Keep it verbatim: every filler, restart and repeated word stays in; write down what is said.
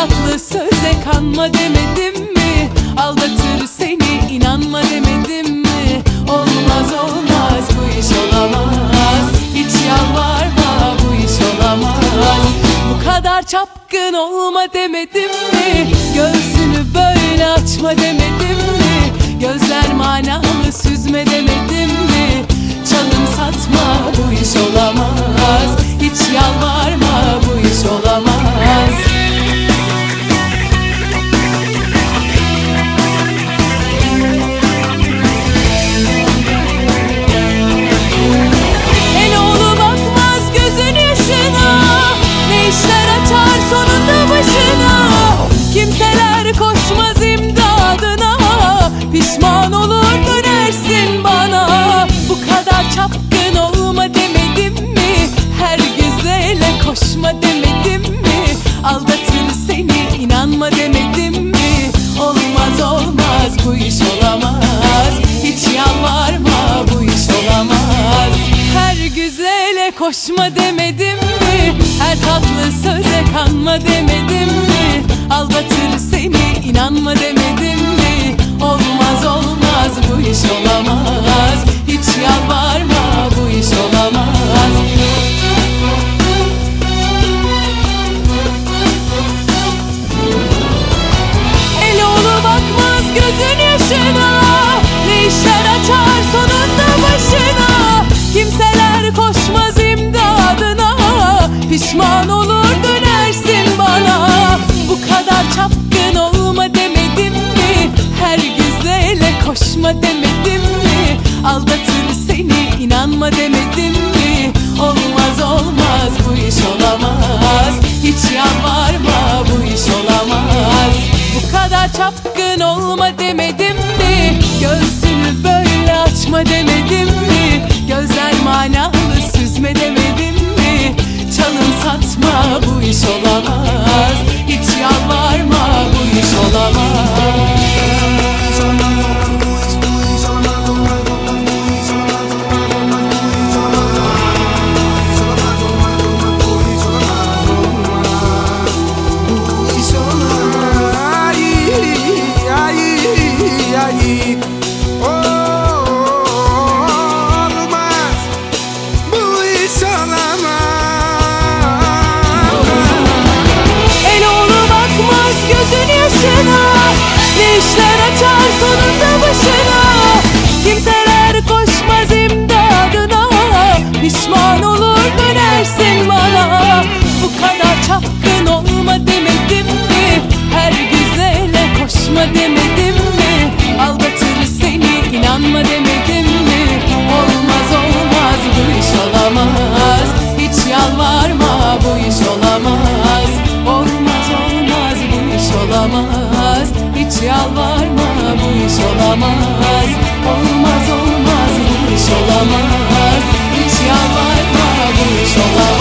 tatlı söze kanma demedim mi? Aldatır seni inanma demedim mi? Olmaz olmaz bu iş olamaz. Hiç yalvarma bu iş olamaz. Bu kadar çapkın olma demedim mi? Göğsünü böyle açma demedim mi? Gözler manalı süzme demedim mi? Çalım satma bu iş olamaz. Hiç yalvarma bu iş olamaz. El oğlu bakmaz gözün yaşına, ne işler açar sonunda başına. Kimseler koşmaz imdadına, pişman olur dönersin bana. Bu kadar çapkın olma demedim mi? Her güzele koşma demedim mi? Aldatır seni inanma demedim mi? Olmaz olmaz bu iş olamaz. Hiç yalvarma bu iş olamaz. Her güzele koşma demedim mi? Her tatlı söze kanma demedim mi? Aldatır seni inanma demedim mi? Olmaz olmaz bu iş olamaz. Hiç yalvarma bu iş olamaz. El oğlu bakmaz gözün yaşına, ne işler açar sonunda başına. Kimseler koşmaz imdadına, pişman olur dönersin bana. Bu kadar çapkın olma demedim mi? Her güzele koşma demedim mi? Aldatır seni inanma demedim mi? Olmaz olmaz bu iş olamaz. Hiç yalvarma bu iş olamaz. Bu kadar çapkın olma demedim mi? Göğsünü böyle açma demedim mi? Gözler manalı süzme demedim mi? Çalım satma bu iş olamaz. Hiç yalvarma bu iş olamaz. Ne işler açar sonunda başına. Kimseler koşmaz imdadına, pişman olur dönersin bana. Bu kadar çapkın olma demedim mi? Her güzele koşma demedim mi? Aldatır seni inanma demedim mi? Olmaz olmaz bu iş olamaz. Hiç yalvarma bu iş olamaz. Olmaz olmaz bu iş olamaz. Hiç yalvarma bu iş olamaz. Olmaz olmaz bu iş olamaz. Hiç yalvarma bu iş olamaz.